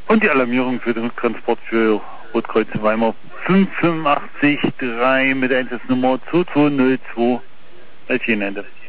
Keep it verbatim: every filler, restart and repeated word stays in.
Und die Alarmierung für den Rücktransport für Rotkreuz Weimar fünf fünf acht drei mit Einsatznummer zwei zwei null zwei. Vielen Dank.